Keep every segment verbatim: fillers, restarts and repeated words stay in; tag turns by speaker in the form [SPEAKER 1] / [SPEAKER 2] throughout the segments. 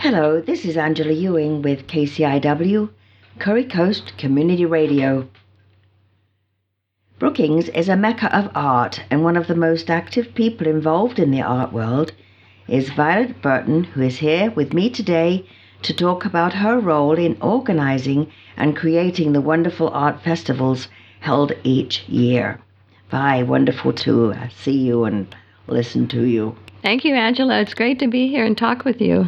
[SPEAKER 1] Hello, this is Angela Ewing with K C I W, Curry Coast Community Radio. Brookings is a mecca of art, and one of the most active people involved in the art world is Violet Burton, who is here with me today to talk about her role in organizing and creating the wonderful art festivals held each year. Vi, wonderful to see you and listen to you.
[SPEAKER 2] Thank you, Angela. It's great to be here and talk with you.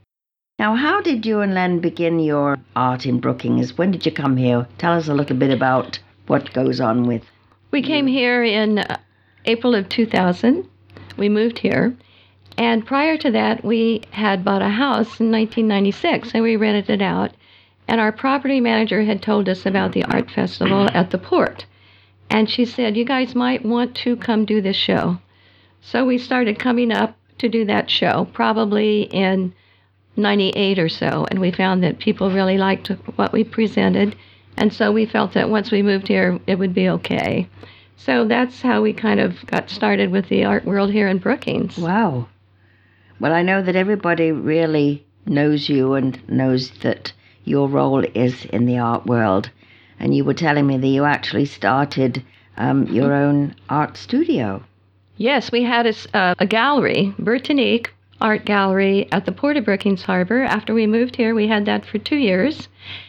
[SPEAKER 1] Now, how did you and Len begin your art in Brookings? When did you come here? Tell us a little bit about what goes on with
[SPEAKER 2] We came here in uh, April of two thousand. We moved here. And prior to that, we had bought a house in nineteen ninety-six, and we rented it out. And our property manager had told us about the art festival at the port. And she said, you guys might want to come do this show. So we started coming up to do that show, probably in ninety-eight or so, and we found that people really liked what we presented, and so we felt that once we moved here, it would be okay. So that's how we kind of got started with the art world here in Brookings.
[SPEAKER 1] Wow. Well, I know that everybody really knows you and knows that your role is in the art world, and you were telling me that you actually started um, your own art studio.
[SPEAKER 2] Yes, we had a, uh, a gallery, Bertonique Art Gallery at the Port of Brookings Harbor. After we moved here, we had that for two years.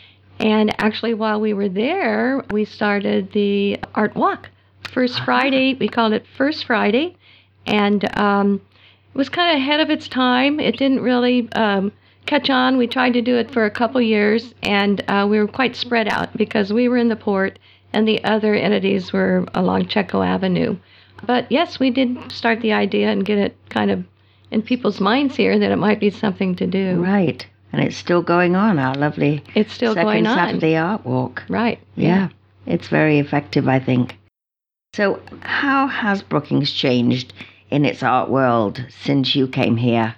[SPEAKER 2] And actually, while we were there, we started the Art Walk. First Friday, we called it First Friday. And um, it was kind of ahead of its time. It didn't really um, catch on. We tried to do it for a couple years, and uh, we were quite spread out because we were in the port and the other entities were along Checo Avenue. But yes, we did start the idea and get it kind of in people's minds here that it might be something to do.
[SPEAKER 1] Right. And it's still going on, our lovely
[SPEAKER 2] It's still
[SPEAKER 1] second
[SPEAKER 2] going on.
[SPEAKER 1] Saturday Art Walk.
[SPEAKER 2] Right.
[SPEAKER 1] Yeah. It's very effective, I think. So how has Brookings changed in its art world since you came here?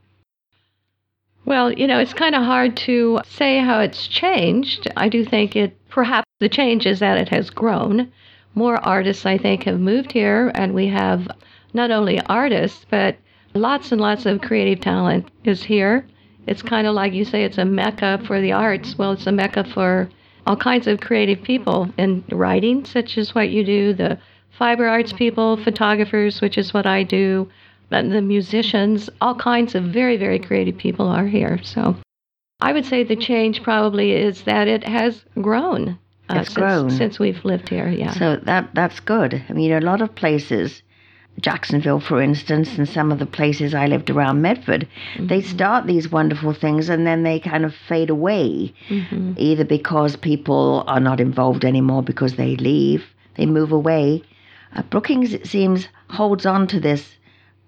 [SPEAKER 2] Well, you know, it's kind of hard to say how it's changed. I do think it, perhaps the change is that it has grown. More artists, I think, have moved here, and we have not only artists, but lots and lots of creative talent is here. It's kind of like you say, it's a mecca for the arts. Well, it's a mecca for all kinds of creative people in writing, such as what you do, the fiber arts people, photographers, which is what I do, and the musicians, all kinds of very, very creative people are here. So I would say the change probably is that it has grown. Uh,
[SPEAKER 1] It's
[SPEAKER 2] since,
[SPEAKER 1] grown.
[SPEAKER 2] since we've lived here, yeah.
[SPEAKER 1] So that that's good. I mean, a lot of places, Jacksonville, for instance, and some of the places I lived around Medford, mm-hmm. they start these wonderful things and then they kind of fade away, mm-hmm. either because people are not involved anymore because they leave, they move away. Uh, Brookings, it seems, holds on to this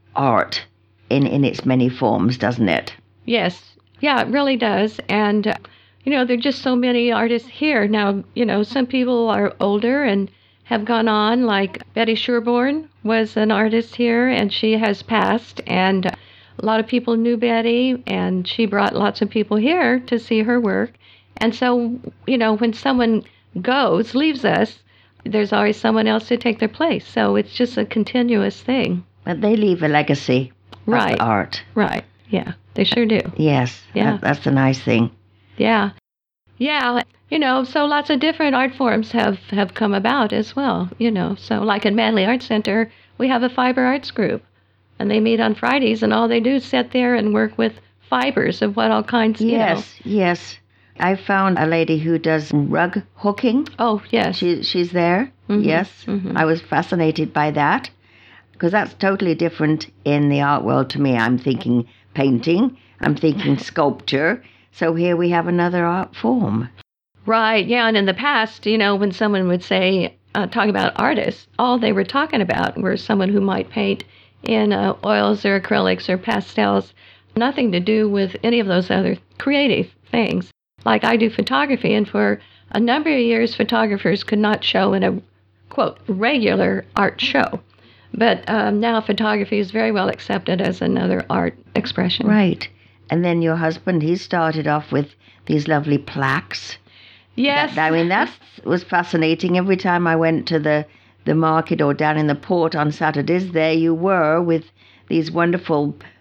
[SPEAKER 1] art in, in its many forms, doesn't it?
[SPEAKER 2] Yes. Yeah, it really does. And, uh, you know, there are just so many artists here. Now, you know, some people are older and have gone on, like Betty Sherborne was an artist here, and she has passed, and a lot of people knew Betty, and she brought lots of people here to see her work. And so, you know, when someone goes, leaves us, there's always someone else to take their place. So it's just a continuous thing.
[SPEAKER 1] But they leave a legacy
[SPEAKER 2] Right.
[SPEAKER 1] of art.
[SPEAKER 2] Right. Yeah, they sure do.
[SPEAKER 1] Yes,
[SPEAKER 2] Yeah.
[SPEAKER 1] that, that's the nice thing.
[SPEAKER 2] Yeah. Yeah. You know, so lots of different art forms have, have come about as well, you know. So like at Manley Art Center, we have a fiber arts group, and they meet on Fridays, and all they do is sit there and work with fibers of what all kinds, you know.
[SPEAKER 1] Yes, yes. I found a lady who does rug hooking.
[SPEAKER 2] Oh, yes.
[SPEAKER 1] She, she's there,
[SPEAKER 2] Mhm,
[SPEAKER 1] yes.
[SPEAKER 2] mhm.
[SPEAKER 1] I was fascinated by that, because that's totally different in the art world to me. I'm thinking painting, I'm thinking sculpture, so here we have another art form.
[SPEAKER 2] Right, yeah, and in the past, you know, when someone would say, uh, talk about artists, all they were talking about were someone who might paint in uh, oils or acrylics or pastels, nothing to do with any of those other creative things. Like I do photography, and for a number of years, photographers could not show in a, quote, regular art show. But um, now photography is very well accepted as another art expression.
[SPEAKER 1] Right. And then your husband, he started off with these lovely plaques.
[SPEAKER 2] Yes.
[SPEAKER 1] That, I mean, that was fascinating. Every time I went to the, the market or down in the port on Saturdays, there you were with these wonderful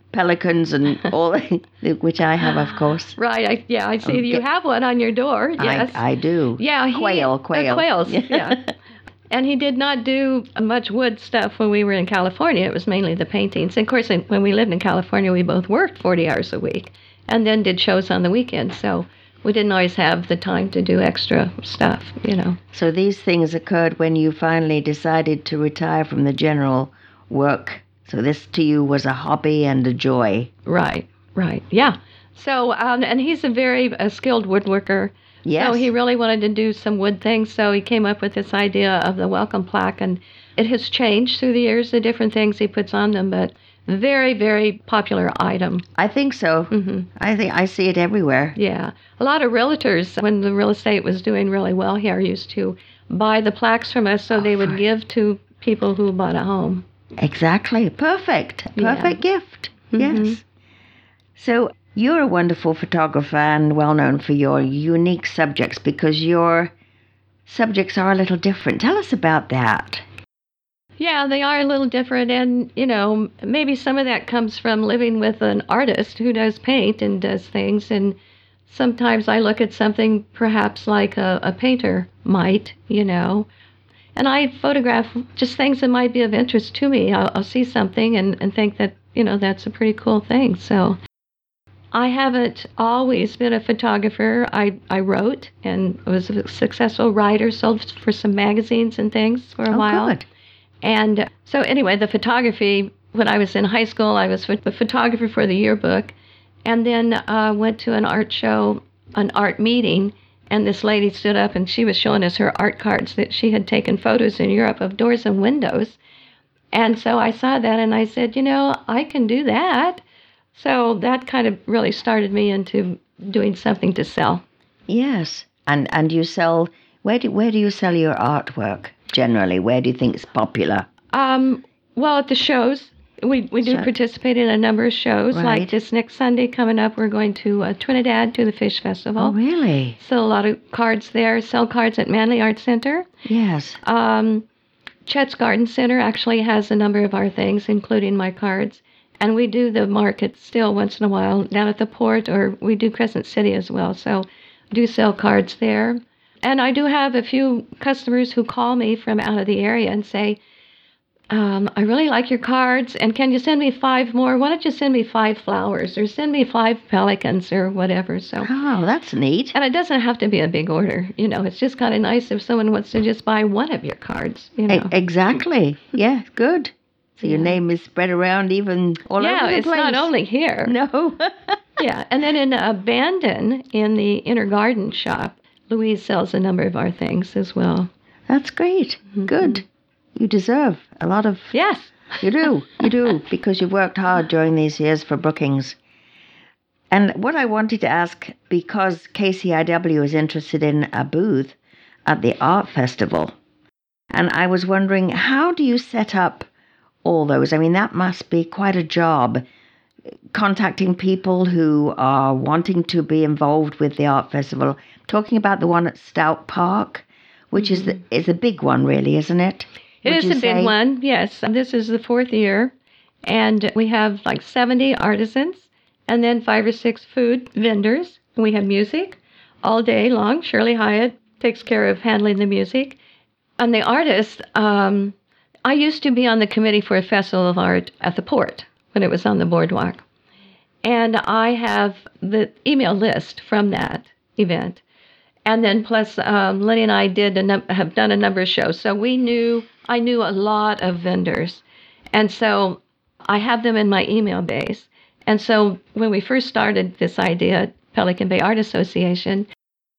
[SPEAKER 1] pelicans and all, which I have, of course.
[SPEAKER 2] Right. I, yeah, I see
[SPEAKER 1] Okay.
[SPEAKER 2] you have one on your door. Yes.
[SPEAKER 1] I, I do.
[SPEAKER 2] Yeah. He,
[SPEAKER 1] Quail, quail.
[SPEAKER 2] Uh, quails, yeah. And he did not do much wood stuff when we were in California. It was mainly the paintings. And of course, when we lived in California, we both worked forty hours a week and then did shows on the weekends. So we didn't always have the time to do extra stuff, you know.
[SPEAKER 1] So these things occurred when you finally decided to retire from the general work. So this to you was a hobby and a joy.
[SPEAKER 2] Right, right, yeah. So, um, and he's a very uh, skilled woodworker.
[SPEAKER 1] Yes.
[SPEAKER 2] So he really wanted to do some wood things, so he came up with this idea of the welcome plaque, and it has changed through the years, the different things he puts on them, but very, very popular item.
[SPEAKER 1] I think so.
[SPEAKER 2] Mm-hmm.
[SPEAKER 1] I think I see it everywhere.
[SPEAKER 2] Yeah. A lot of realtors, when the real estate was doing really well here, used to buy the plaques from us so they would give to people who bought a home.
[SPEAKER 1] Exactly. Perfect. Perfect
[SPEAKER 2] Yeah.
[SPEAKER 1] gift.
[SPEAKER 2] Mm-hmm.
[SPEAKER 1] Yes. So you're a wonderful photographer and well known for your unique subjects because your subjects are a little different. Tell us about that.
[SPEAKER 2] Yeah, they are a little different, and, you know, maybe some of that comes from living with an artist who does paint and does things, and sometimes I look at something perhaps like a, a painter might, you know, and I photograph just things that might be of interest to me. I'll, I'll see something and, and think that, you know, that's a pretty cool thing, so I haven't always been a photographer. I, I wrote and was a successful writer, sold for some magazines and things for a
[SPEAKER 1] Oh,
[SPEAKER 2] while.
[SPEAKER 1] good.
[SPEAKER 2] And so anyway, the photography, when I was in high school, I was the photographer for the yearbook, and then uh, went to an art show, an art meeting, and this lady stood up and she was showing us her art cards that she had taken photos in Europe of doors and windows. And so I saw that and I said, you know, I can do that. So that kind of really started me into doing something to sell.
[SPEAKER 1] Yes. And and you sell, where do, where do you sell your artwork generally? Where do you think it's popular?
[SPEAKER 2] Um, well, at the shows, we, we do
[SPEAKER 1] Sure.
[SPEAKER 2] participate in a number of shows.
[SPEAKER 1] Right.
[SPEAKER 2] Like this next Sunday coming up, we're going to uh, Trinidad to the Fish Festival.
[SPEAKER 1] Oh, really?
[SPEAKER 2] Sell a lot of cards there. Sell cards at Manley Art Center.
[SPEAKER 1] Yes.
[SPEAKER 2] Um, Chet's Garden Center actually has a number of our things, including my cards. And we do the market still once in a while down at the port, or we do Crescent City as well. So do sell cards there. And I do have a few customers who call me from out of the area and say, um, I really like your cards, and can you send me five more? Why don't you send me five flowers, or send me five pelicans, or whatever. So,
[SPEAKER 1] Oh, that's neat.
[SPEAKER 2] and it doesn't have to be a big order. You know, it's just kind of nice if someone wants to just buy one of your cards. You know.
[SPEAKER 1] E- exactly. Yeah, good. So your
[SPEAKER 2] Yeah.
[SPEAKER 1] name is spread around even all
[SPEAKER 2] yeah,
[SPEAKER 1] over the
[SPEAKER 2] it's
[SPEAKER 1] place.
[SPEAKER 2] not only here.
[SPEAKER 1] No.
[SPEAKER 2] Yeah, and then in uh, Bandon, in the Inner Garden shop, Louise sells a number of our things as well.
[SPEAKER 1] That's great. Good. You deserve a lot of...
[SPEAKER 2] Yes.
[SPEAKER 1] You do. You do, because you've worked hard during these years for Brookings. And what I wanted to ask, because K C I W is interested in a booth at the art festival, and I was wondering, how do you set up all those? I mean, that must be quite a job, contacting people who are wanting to be involved with the art festival. Talking about the one at Stout Park, which is the, is a big one, really, isn't it?
[SPEAKER 2] It
[SPEAKER 1] Would
[SPEAKER 2] is
[SPEAKER 1] you
[SPEAKER 2] a big
[SPEAKER 1] say?
[SPEAKER 2] one, yes. This is the fourth year, and we have like seventy artisans, and then five or six food vendors. And we have music all day long. Shirley Hyatt takes care of handling the music. And the artists, um, I used to be on the committee for a festival of art at the port when it was on the boardwalk. And I have the email list from that event. And then plus, um, Lenny and I did a num- have done a number of shows. So we knew, I knew a lot of vendors. And so I have them in my email base. And so when we first started this idea at Pelican Bay Art Association,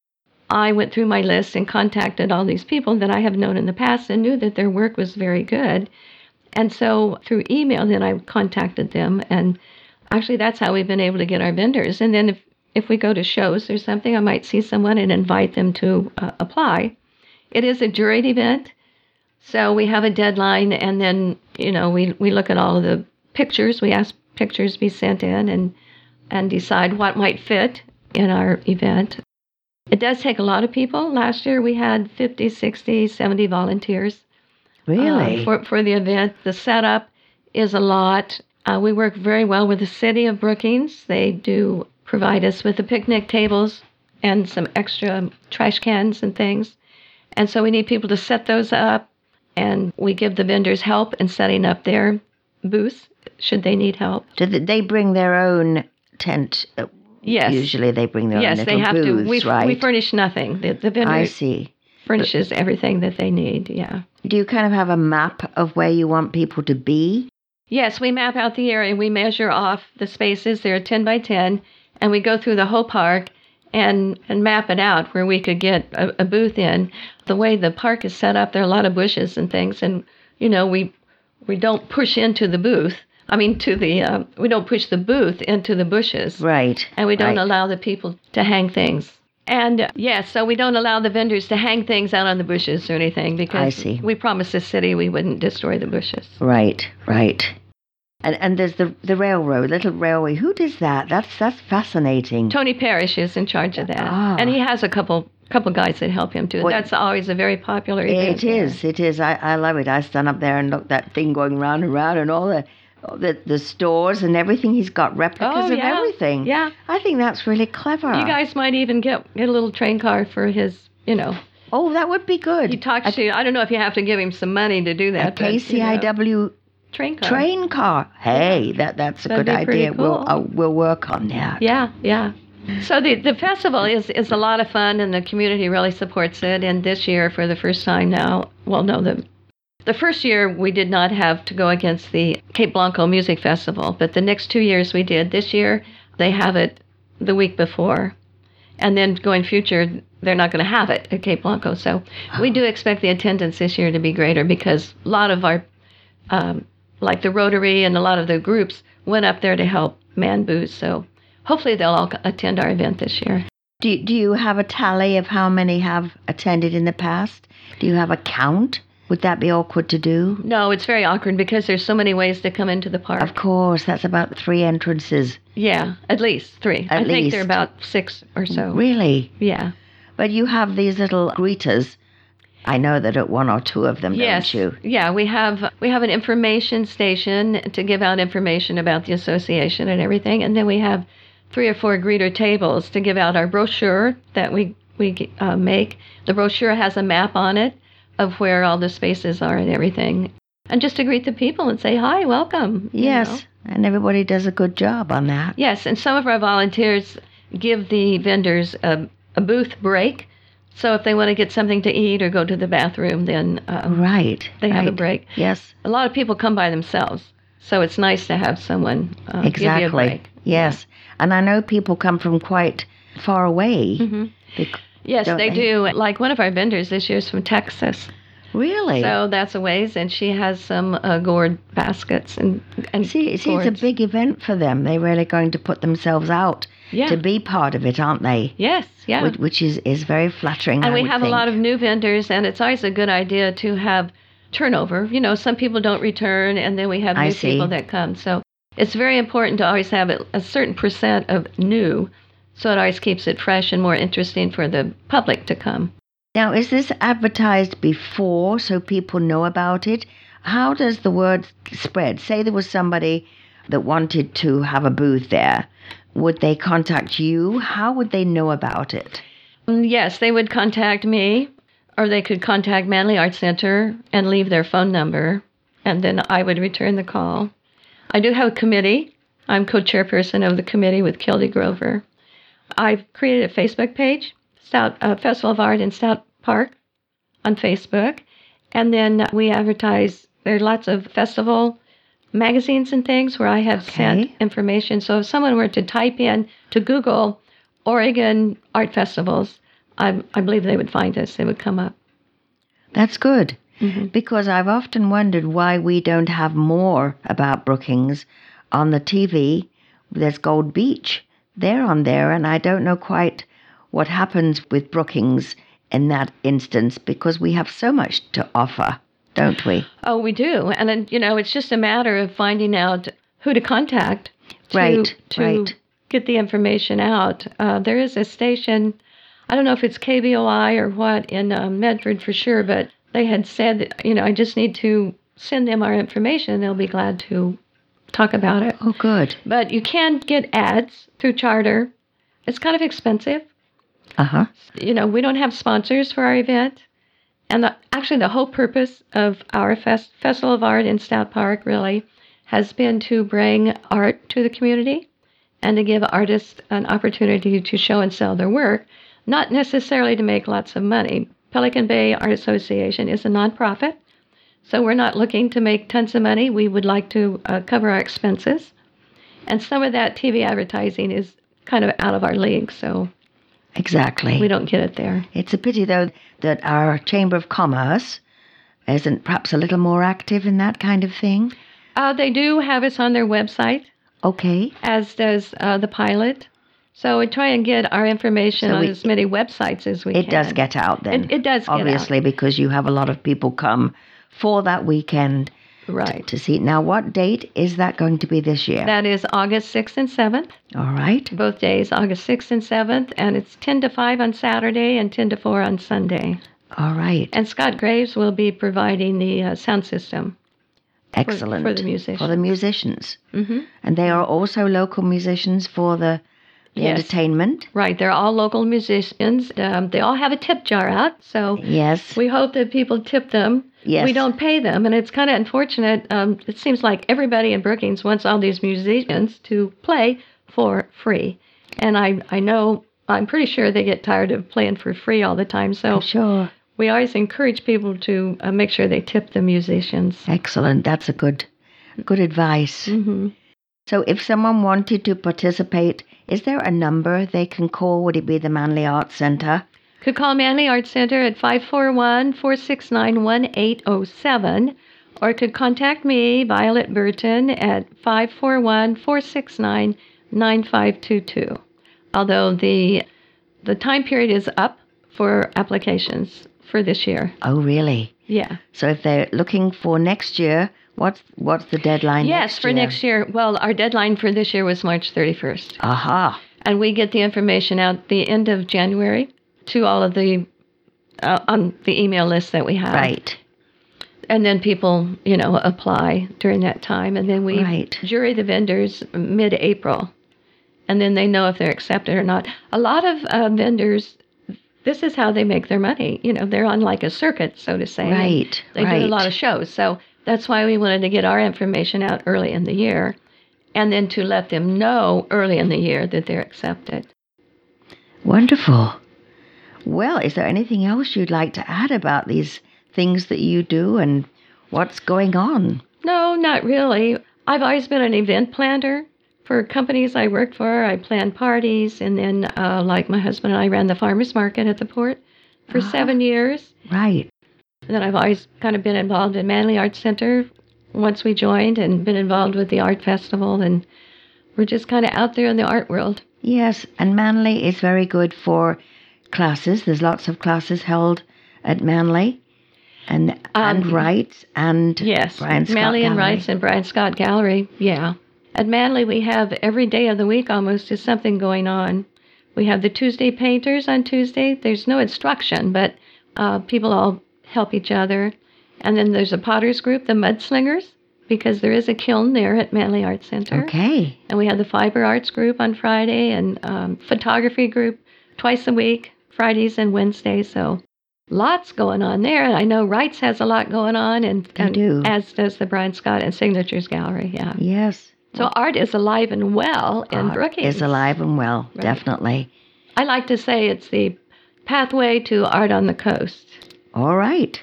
[SPEAKER 2] I went through my list and contacted all these people that I have known in the past and knew that their work was very good. And so through email, then I contacted them. And actually, that's how we've been able to get our vendors. And then if, if we go to shows or something, I might see someone and invite them to uh, apply. It is a juried event. So we have a deadline, and then, you know, we, we look at all of the pictures. We ask pictures be sent in and, and decide what might fit in our event. It does take a lot of people. Last year we had fifty, sixty, seventy volunteers.
[SPEAKER 1] Really?
[SPEAKER 2] Uh, for, for the event. The setup is a lot. Uh, we work very well with the city of Brookings. They do provide us with the picnic tables and some extra trash cans and things. And so we need people to set those up, and we give the vendors help in setting up their booths should they need help.
[SPEAKER 1] Do they bring their own tent?
[SPEAKER 2] Yes.
[SPEAKER 1] Usually they bring their
[SPEAKER 2] yes,
[SPEAKER 1] own
[SPEAKER 2] little
[SPEAKER 1] little
[SPEAKER 2] booths,
[SPEAKER 1] booths,
[SPEAKER 2] we,
[SPEAKER 1] right?
[SPEAKER 2] We furnish nothing. The, the vendor
[SPEAKER 1] I see.
[SPEAKER 2] furnishes but, everything that they need, yeah.
[SPEAKER 1] Do you kind of have a map of where you want people to be?
[SPEAKER 2] Yes, we map out the area. We measure off the spaces. They're ten by ten, and we go through the whole park and, and map it out where we could get a, a booth in. The way the park is set up, there are a lot of bushes and things, and, you know, we we don't push into the booth. I mean, to the uh, we don't push the booth into the bushes.
[SPEAKER 1] Right.
[SPEAKER 2] And we don't
[SPEAKER 1] right.
[SPEAKER 2] allow the people to hang things. And, uh, yes, yeah, so we don't allow the vendors to hang things out on the bushes or anything because
[SPEAKER 1] I see.
[SPEAKER 2] we promised the city we wouldn't destroy the bushes.
[SPEAKER 1] Right, right. And and there's the the railroad, little railway. Who does that? That's that's fascinating.
[SPEAKER 2] Tony Parrish is in charge of that.
[SPEAKER 1] Ah.
[SPEAKER 2] And he has a couple couple guys that help him too.
[SPEAKER 1] Well,
[SPEAKER 2] that's always a very popular event.
[SPEAKER 1] It is, it is. I, I love it. I stand up there and look that thing going round and round and all the the, the stores and everything. He's got replicas
[SPEAKER 2] oh,
[SPEAKER 1] of
[SPEAKER 2] yeah.
[SPEAKER 1] everything.
[SPEAKER 2] Yeah.
[SPEAKER 1] I think that's really clever.
[SPEAKER 2] You guys might even get, get a little train car for his, you know.
[SPEAKER 1] Oh, that would be good.
[SPEAKER 2] He talks
[SPEAKER 1] a,
[SPEAKER 2] to you. I don't know if you have to give him some money to do that.
[SPEAKER 1] A K C I W
[SPEAKER 2] but, you know, train car.
[SPEAKER 1] Train car. Hey, that that's a
[SPEAKER 2] That'd
[SPEAKER 1] good
[SPEAKER 2] be pretty
[SPEAKER 1] idea.
[SPEAKER 2] Cool.
[SPEAKER 1] We'll uh, we'll work on that.
[SPEAKER 2] Yeah, yeah. So the the festival is, is a lot of fun, and the community really supports it. And this year, for the first time now, well, no, the the first year we did not have to go against the Cape Blanco Music Festival, but the next two years we did. This year they have it the week before, and then going future they're not going to have it at Cape Blanco. So oh. we do expect the attendance this year to be greater because a lot of our, um, like the Rotary and a lot of the groups went up there to help man booths. So hopefully they'll all attend our event this year.
[SPEAKER 1] Do, do you have a tally of how many have attended in the past? Do you have a count? Would that be awkward to do?
[SPEAKER 2] No, it's very awkward because there's so many ways to come into the park.
[SPEAKER 1] Of course, that's about three entrances.
[SPEAKER 2] Yeah, at least three.
[SPEAKER 1] At
[SPEAKER 2] I
[SPEAKER 1] least.
[SPEAKER 2] think there are about six or so.
[SPEAKER 1] Really?
[SPEAKER 2] Yeah.
[SPEAKER 1] But you have these little greeters. I know that at one or two of them,
[SPEAKER 2] yes.
[SPEAKER 1] don't you?
[SPEAKER 2] Yeah, we have we have an information station to give out information about the association and everything, and then we have three or four greeter tables to give out our brochure that we we uh, make. The brochure has a map on it of where all the spaces are and everything, and just to greet the people and say hi, welcome.
[SPEAKER 1] Yes,
[SPEAKER 2] know.
[SPEAKER 1] And everybody does a good job on that.
[SPEAKER 2] Yes, and some of our volunteers give the vendors a, a booth break. So if they want to get something to eat or go to the bathroom, then um,
[SPEAKER 1] right,
[SPEAKER 2] they have
[SPEAKER 1] right.
[SPEAKER 2] a break.
[SPEAKER 1] Yes.
[SPEAKER 2] A lot of people come by themselves, so it's nice to have someone uh,
[SPEAKER 1] exactly.
[SPEAKER 2] give you a break.
[SPEAKER 1] Yes, and I know people come from quite far away.
[SPEAKER 2] Mm-hmm.
[SPEAKER 1] Bec-
[SPEAKER 2] yes, they,
[SPEAKER 1] they
[SPEAKER 2] do. Like one of our vendors this year is from Texas.
[SPEAKER 1] Really?
[SPEAKER 2] So that's a ways, and she has some uh, gourd baskets and and
[SPEAKER 1] see, see, it's a big event for them. They're really going to put themselves out
[SPEAKER 2] yeah.
[SPEAKER 1] to be part of it, aren't they?
[SPEAKER 2] Yes, yeah.
[SPEAKER 1] Which, which is, is very flattering.
[SPEAKER 2] And
[SPEAKER 1] I
[SPEAKER 2] we
[SPEAKER 1] would
[SPEAKER 2] have
[SPEAKER 1] think.
[SPEAKER 2] a lot of new vendors, and it's always a good idea to have turnover. You know, some people don't return, and then we have new
[SPEAKER 1] I see.
[SPEAKER 2] people that come. So it's very important to always have a certain percent of new, so it always keeps it fresh and more interesting for the public to come.
[SPEAKER 1] Now, is this advertised before so people know about it? How does the word spread? Say there was somebody that wanted to have a booth there. Would they contact you? How would they know about it?
[SPEAKER 2] Yes, they would contact me, or they could contact Manley Arts Center and leave their phone number, and then I would return the call. I do have a committee. I'm co-chairperson of the committee with Kildy Grover. I've created a Facebook page, Stout uh, Festival of Art in Stout Park on Facebook, and then we advertise. There are lots of festival magazines and things where I have
[SPEAKER 1] okay.
[SPEAKER 2] sent information. So if someone were to type in to Google Oregon art festivals, I, I believe they would find us. They would come up.
[SPEAKER 1] That's good,
[SPEAKER 2] mm-hmm.
[SPEAKER 1] because I've often wondered why we don't have more about Brookings on the T V. There's Gold Beach. They're on there, and I don't know quite what happens with Brookings in that instance, because we have so much to offer, don't we?
[SPEAKER 2] Oh, we do. And, then, you know, it's just a matter of finding out who to contact to,
[SPEAKER 1] right,
[SPEAKER 2] to
[SPEAKER 1] right.
[SPEAKER 2] get the information out. Uh, there is a station, I don't know if it's K B O I or what, in uh, Medford for sure, but they had said that, you know, I just need to send them our information and they'll be glad to talk about it.
[SPEAKER 1] Oh, good.
[SPEAKER 2] But you can get ads through Charter. It's kind of expensive.
[SPEAKER 1] Uh-huh.
[SPEAKER 2] You know, we don't have sponsors for our event. And the, actually, the whole purpose of our fest, Festival of Art in Stout Park really has been to bring art to the community and to give artists an opportunity to show and sell their work, not necessarily to make lots of money. Pelican Bay Art Association is a nonprofit, so we're not looking to make tons of money. We would like to uh, cover our expenses. And some of that T V advertising is kind of out of our league, so
[SPEAKER 1] exactly.
[SPEAKER 2] we don't get it there.
[SPEAKER 1] It's a pity, though, that our Chamber of Commerce isn't perhaps a little more active in that kind of thing.
[SPEAKER 2] Uh, they do have us on their website.
[SPEAKER 1] Okay.
[SPEAKER 2] As does uh, the pilot. So we try and get our information
[SPEAKER 1] So
[SPEAKER 2] on
[SPEAKER 1] we-
[SPEAKER 2] as many websites as we
[SPEAKER 1] It
[SPEAKER 2] can.
[SPEAKER 1] does get out then.
[SPEAKER 2] It, it does get out.
[SPEAKER 1] Obviously, because you have a lot of people come for that weekend
[SPEAKER 2] Right.
[SPEAKER 1] to see. Now, what date is that going to be this year?
[SPEAKER 2] That is August sixth and seventh.
[SPEAKER 1] All right.
[SPEAKER 2] Both days, August sixth and seventh. And it's ten to five on Saturday and ten to four on Sunday.
[SPEAKER 1] All right.
[SPEAKER 2] And Scott Graves will be providing the uh, sound system.
[SPEAKER 1] Excellent.
[SPEAKER 2] for the musicians.
[SPEAKER 1] For the musicians.
[SPEAKER 2] Mm-hmm.
[SPEAKER 1] And they are also local musicians for the, the
[SPEAKER 2] Yes.
[SPEAKER 1] entertainment?
[SPEAKER 2] Right. They're all local musicians. Um, they all have a tip jar out. So
[SPEAKER 1] Yes.
[SPEAKER 2] we hope that people tip them.
[SPEAKER 1] Yes.
[SPEAKER 2] We don't pay them, and it's kind of unfortunate. Um, it seems like everybody in Brookings wants all these musicians to play for free. And I, I know, I'm pretty sure they get tired of playing for free all the time. So
[SPEAKER 1] I'm sure.
[SPEAKER 2] we always encourage people to uh, make sure they tip the musicians.
[SPEAKER 1] Excellent. That's a good, good advice.
[SPEAKER 2] Mm-hmm.
[SPEAKER 1] So if someone wanted to participate, is there a number they can call? Would it be the Manly Arts Center?
[SPEAKER 2] Could call Manly Arts Center at five four one, four six nine, one eight zero seven, or could contact me, Violet Burton, at five four one, four six nine, nine five two two. Although the the time period is up for applications for this year.
[SPEAKER 1] Oh, really?
[SPEAKER 2] Yeah.
[SPEAKER 1] So if they're looking for next year, what's what's the deadline
[SPEAKER 2] Yes,
[SPEAKER 1] next
[SPEAKER 2] for
[SPEAKER 1] year?
[SPEAKER 2] next year. Well, our deadline for this year was March thirty-first.
[SPEAKER 1] Aha.
[SPEAKER 2] And we get the information out the end of January to all of the, uh, on the email list that we have.
[SPEAKER 1] Right.
[SPEAKER 2] And then people, you know, apply during that time. And then we
[SPEAKER 1] Right.
[SPEAKER 2] jury the vendors mid-April. And then they know if they're accepted or not. A lot of uh, vendors, this is how they make their money. You know, they're on like a circuit, so to say.
[SPEAKER 1] Right,
[SPEAKER 2] They do a
[SPEAKER 1] right.
[SPEAKER 2] lot of shows. So that's why we wanted to get our information out early in the year. And then to let them know early in the year that they're accepted.
[SPEAKER 1] Wonderful. Well, is there anything else you'd like to add about these things that you do and what's going on?
[SPEAKER 2] No, not really. I've always been an event planner for companies I worked for. I planned parties, and then, uh, like my husband and I ran the farmers market at the port for
[SPEAKER 1] Ah.
[SPEAKER 2] seven years.
[SPEAKER 1] Right.
[SPEAKER 2] And then I've always kind of been involved in Manly Arts Center once we joined, and been involved with the art festival, and we're just kind of out there in the art world.
[SPEAKER 1] Yes, and Manly is very good for classes. There's lots of classes held at Manly. And and
[SPEAKER 2] Um,
[SPEAKER 1] Wrights and
[SPEAKER 2] Yes,
[SPEAKER 1] Brian Scott
[SPEAKER 2] Manly and
[SPEAKER 1] Gallery.
[SPEAKER 2] Wrights and Brian Scott Gallery, yeah. At Manly, we have every day of the week almost is something going on. We have the Tuesday painters on Tuesday. There's no instruction, but uh, people all help each other. And then there's a potters group, the Mudslingers, because there is a kiln there at Manly Arts Center.
[SPEAKER 1] Okay.
[SPEAKER 2] And we have the fiber arts group on Friday, and um, photography group twice a week, Fridays and Wednesdays. So lots going on there. And I know Wrights has a lot going on, and,
[SPEAKER 1] They
[SPEAKER 2] and
[SPEAKER 1] do.
[SPEAKER 2] as does the Brian Scott and Signatures Gallery. Yeah.
[SPEAKER 1] Yes.
[SPEAKER 2] So art is alive and well in
[SPEAKER 1] Art
[SPEAKER 2] Brookings.
[SPEAKER 1] is alive and well,
[SPEAKER 2] Right.
[SPEAKER 1] definitely.
[SPEAKER 2] I like to say it's the pathway to art on the coast.
[SPEAKER 1] All right.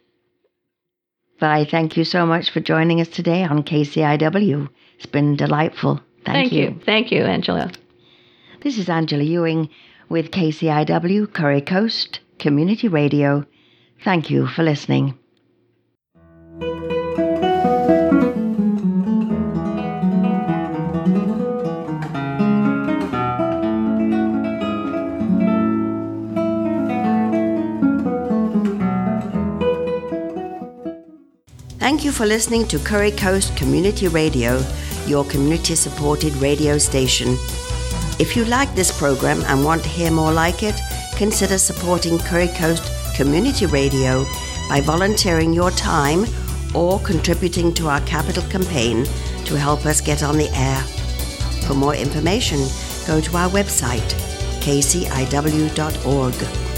[SPEAKER 1] Vi, thank you so much for joining us today on K C I W. It's been delightful. Thank,
[SPEAKER 2] you. Thank you, Angela.
[SPEAKER 1] This is Angela Ewing with K C I W Curry Coast Community Radio. Thank you for listening. Thank you for listening to Curry Coast Community Radio, your community-supported radio station. If you like this program and want to hear more like it, consider supporting Curry Coast Community Radio by volunteering your time or contributing to our capital campaign
[SPEAKER 3] to help us get on the air. For more information, go to our website, k c i w dot org.